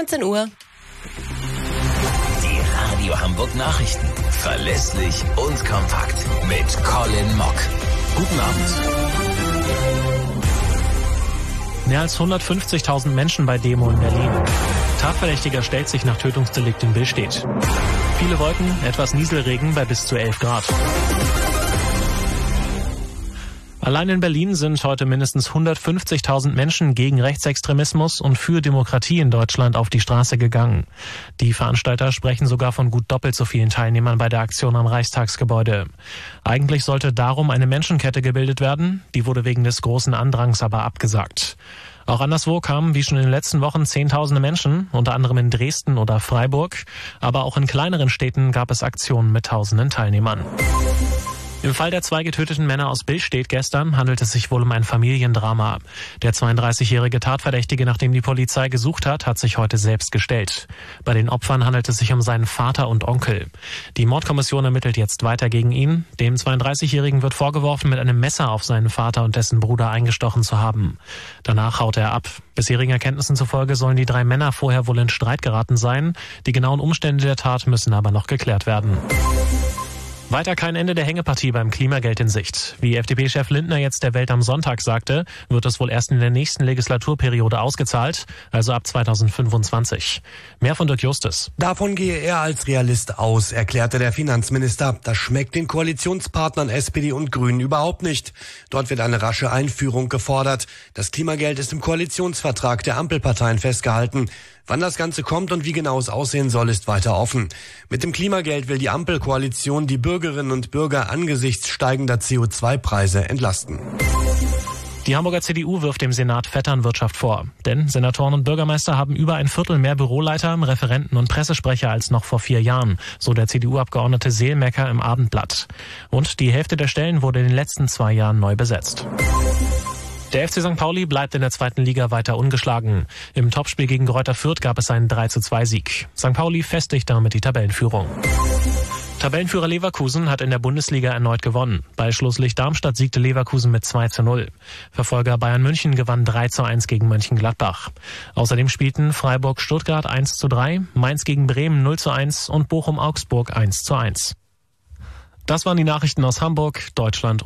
19 Uhr. Die Radio Hamburg Nachrichten. Verlässlich und kompakt. Mit Colin Mock. Guten Abend. Mehr als 150.000 Menschen bei Demo in Berlin. Tatverdächtiger stellt sich nach Tötungsdelikt in Billstedt. Viele Wolken, etwas Nieselregen bei bis zu 11 Grad. Allein in Berlin sind heute mindestens 150.000 Menschen gegen Rechtsextremismus und für Demokratie in Deutschland auf die Straße gegangen. Die Veranstalter sprechen sogar von gut doppelt so vielen Teilnehmern bei der Aktion am Reichstagsgebäude. Eigentlich sollte darum eine Menschenkette gebildet werden, die wurde wegen des großen Andrangs aber abgesagt. Auch anderswo kamen wie schon in den letzten Wochen Zehntausende Menschen, unter anderem in Dresden oder Freiburg, aber auch in kleineren Städten gab es Aktionen mit tausenden Teilnehmern. Im Fall der 2 getöteten Männer aus Billstedt gestern handelt es sich wohl um ein Familiendrama. Der 32-jährige Tatverdächtige, nach dem die Polizei gesucht hat sich heute selbst gestellt. Bei den Opfern handelt es sich um seinen Vater und Onkel. Die Mordkommission ermittelt jetzt weiter gegen ihn. Dem 32-jährigen wird vorgeworfen, mit einem Messer auf seinen Vater und dessen Bruder eingestochen zu haben. Danach haut er ab. Bisherigen Erkenntnissen zufolge sollen die 3 Männer vorher wohl in Streit geraten sein. Die genauen Umstände der Tat müssen aber noch geklärt werden. Weiter kein Ende der Hängepartie beim Klimageld in Sicht. Wie FDP-Chef Lindner jetzt der Welt am Sonntag sagte, wird es wohl erst in der nächsten Legislaturperiode ausgezahlt, also ab 2025. Mehr von Dirk Justus. Davon gehe er als Realist aus, erklärte der Finanzminister. Das schmeckt den Koalitionspartnern SPD und Grünen überhaupt nicht. Dort wird eine rasche Einführung gefordert. Das Klimageld ist im Koalitionsvertrag der Ampelparteien festgehalten. Wann das Ganze kommt und wie genau es aussehen soll, ist weiter offen. Mit dem Klimageld will die Ampelkoalition die Bürgerinnen und Bürger angesichts steigender CO2-Preise entlasten. Die Hamburger CDU wirft dem Senat Vetternwirtschaft vor. Denn Senatoren und Bürgermeister haben über ein Viertel mehr Büroleiter, Referenten und Pressesprecher als noch vor 4 Jahren, so der CDU-Abgeordnete Seelmecker im Abendblatt. Und die Hälfte der Stellen wurde in den letzten 2 Jahren neu besetzt. Der FC St. Pauli bleibt in der 2. Liga weiter ungeschlagen. Im Topspiel gegen Greuther Fürth gab es einen 3:2-Sieg. St. Pauli festigt damit die Tabellenführung. Tabellenführer Leverkusen hat in der Bundesliga erneut gewonnen. Bei Schlusslicht Darmstadt siegte Leverkusen mit 2:0. Verfolger Bayern München gewann 3:1 gegen Mönchengladbach. Außerdem spielten Freiburg-Stuttgart 1:3, Mainz gegen Bremen 0:1 und Bochum-Augsburg 1:1. Das waren die Nachrichten aus Hamburg, Deutschland